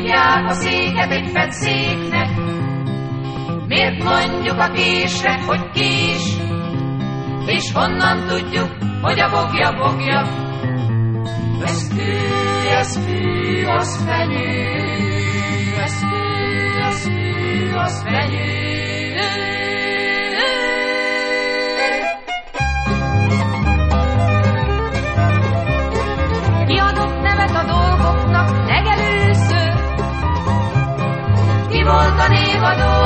hívják a széket éppen széknek? Miért mondjuk a késre, hogy kés? És honnan tudjuk, hogy a bogja? Ez kő, az fenyő, ez kő, az fenyő. Ki adott nevet a dolgoknak legelőször? Ki volt a névadó?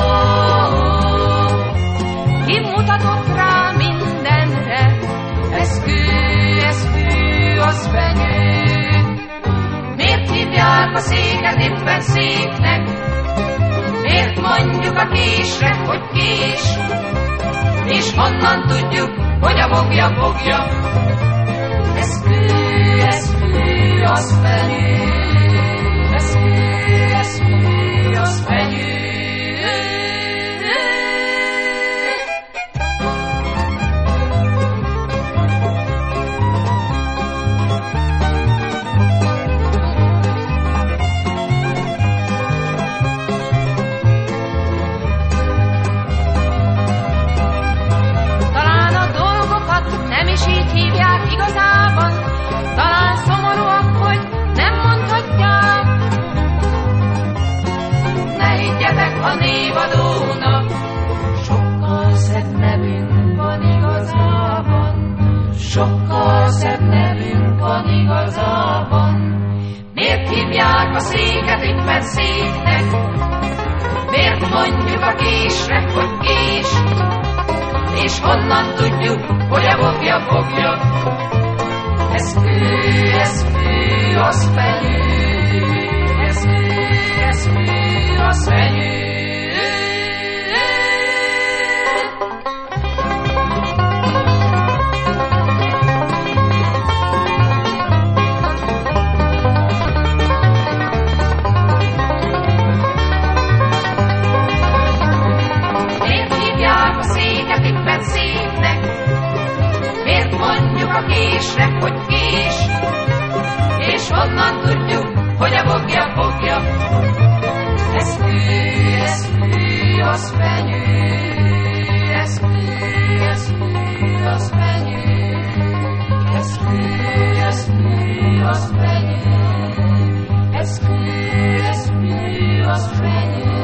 Ki mutatott rá mindenre? Ez kő, az fenyő. Miért hívják a széket éppen széknek? Miért mondjuk a késre, hogy kés? És honnan tudjuk, hogy a bogja? Ez kő, az fenyő. Ez kő, az fenyő. Nem is így hívják igazában, talán szomorúak, hogy nem mondhatják. Ne higgyetek a névadónak, sokkal szebb nevünk van igazában. Sokkal szebb nevünk van igazában. Miért hívják a széket éppen széknek? Miért mondjuk a késre, hogy kés? És honnan tudjuk, hogy a bogja? Ez kő, az fenyő. Ez kő, az fenyő. Széknek. Miért mondjuk a késre, hogy kés? És honnan tudjuk, hogy a bogja? Ez kő, az fenyő. Ez kő, az fenyő. Ez kő, az fenyő. Ez kő, az fenyő.